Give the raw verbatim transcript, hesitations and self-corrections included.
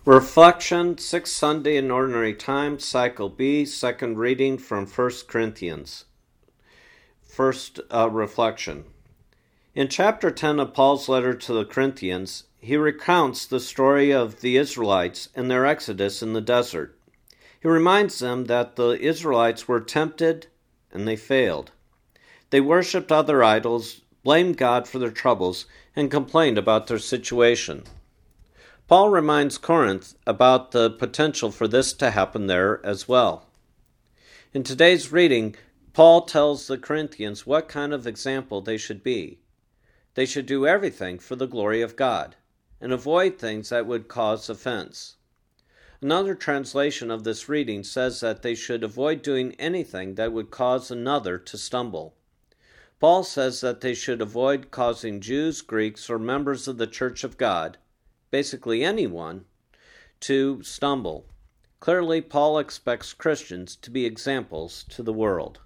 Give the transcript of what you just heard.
Reflection, sixth Sunday in Ordinary Time, Cycle B, second reading from First Corinthians. First uh, reflection. In chapter ten of Paul's letter to the Corinthians, he recounts the story of the Israelites and their exodus in the desert. He reminds them that the Israelites were tempted and they failed. They worshipped other idols, blamed God for their troubles, and complained about their situation. Paul reminds Corinth about the potential for this to happen there as well. In today's reading, Paul tells the Corinthians what kind of example they should be. They should do everything for the glory of God and avoid things that would cause offense. Another translation of this reading says that they should avoid doing anything that would cause another to stumble. Paul says that they should avoid causing Jews, Greeks, or members of the Church of God, basically anyone, to stumble. Clearly, Paul expects Christians to be examples to the world.